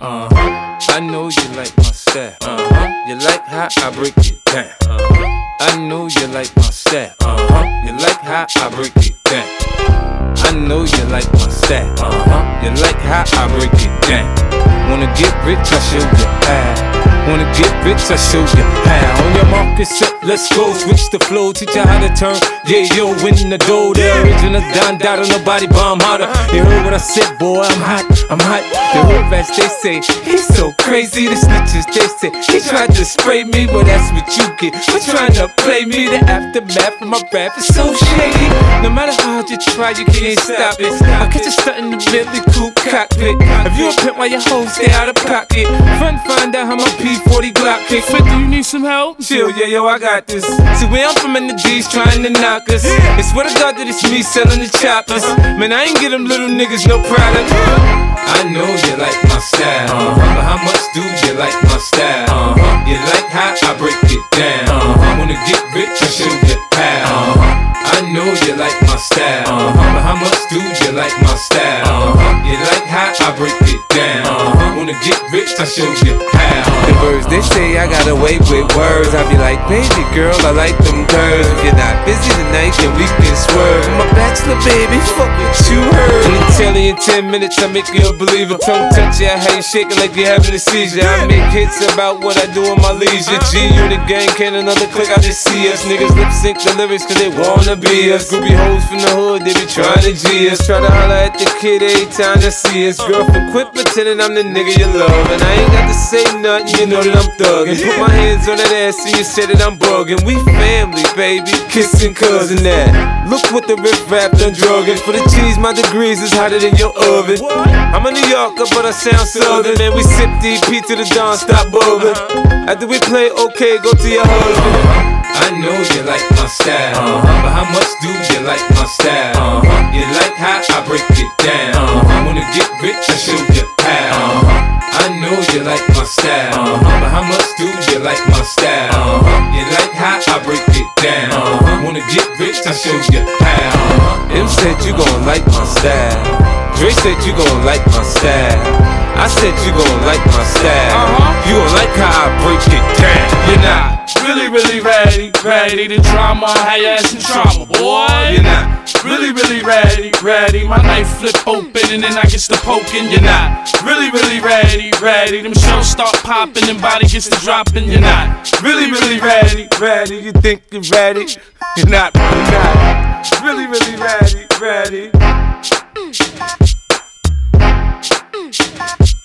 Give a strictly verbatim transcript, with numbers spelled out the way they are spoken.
Uh-huh. I know you like my style. Uh-huh. You like how I break it down. Uh-huh. I know you like my style. Uh-huh. You like how I break it down. I know you like my style. Uh-huh. You like how I break it down. Wanna get rich, I show you how. Wanna get rich, I show you how. On your mark, get set, let's go. Switch the flow, teach you how to turn. Yeah, yo, in the dough. The original Don Dada, nobody bomb harder. You heard what I said, boy, I'm hot, I'm hot. The hood rats, they say, he's so crazy. The snitches, they say, he tried to spray me. Well, that's what you get for trying to play me. The aftermath of my rap is so shady. No matter how hard you try, you can't stop it. I catch you starting the Bentley coupe cockpit. If you a pimp while your hoes stay out of pocket, front find out how my P forty Glock kick. fifty, you need some help? Chill, yeah, yo, I got this. See, where I'm from in the D's trying to knock us. It's swear to God that it's me selling the choppers. Man, I ain't get them little niggas no product. I know you like my style, uh-huh. But how much do you like my style? Uh-huh. You like how I break it down. Uh-huh. Wanna get rich, I show you how. Uh-huh. I know you like my style, uh-huh. But how much do you like my style? Uh-huh. You like how I break it down. Uh-huh. Wanna get rich, I show you how. The birds, they say I got away with words. I be like, baby girl, I like them curves. If you're not busy tonight, then we can swerve. I'm a bachelor, baby, fuck what you heard. In Italy in ten minutes, I make you a believer. Tongue touch ya, how you shaking like you're having a seizure. I make hits about what I do in my leisure. G-Unit gang, can another click, I just see us. Niggas lip sync the lyrics cause they wanna be us. Groupie hoes from the hood, they be trying to G us. Try to holler at the kid every time they see us. Girlfriend, quit pretending I'm the nigga you love. And I ain't got to say nothing, you know that I'm thuggin'. Put my hands on that ass and you say that I'm buggin'. We family, baby, kissing cousin that. Look what the riff rap done druggin'. For the cheese, my degrees is hotter than your oven. I'm a New Yorker, but I sound southern. Man, we sip D P to the dawn, stop buggin'. After we play, okay, go to your husband. I know you like my style, uh-huh. But how much do you like my style? Uh-huh. You like how I break it down. Uh-huh. Wanna get rich, I show you how. Uh-huh. I know you like my style, uh-huh. But how much do you like my style? Uh-huh. You like how I break it down. Uh-huh. Wanna get rich, I show you how. Uh-huh. M said you gon' like my style. Dre said you gon' like my style. I said you gon' like my style. Uh-huh. You gon' like how I break it down. You're not really, really ready, ready to drama, have your ass in trauma, boy. You're not really, really ready, ready. My knife flip open and then I get to poking. You're not really, really ready, ready. Them shows start popping and body gets to dropping. You're not really, really ready, ready. You think you're ready? You're not, you're not really, really ready, ready.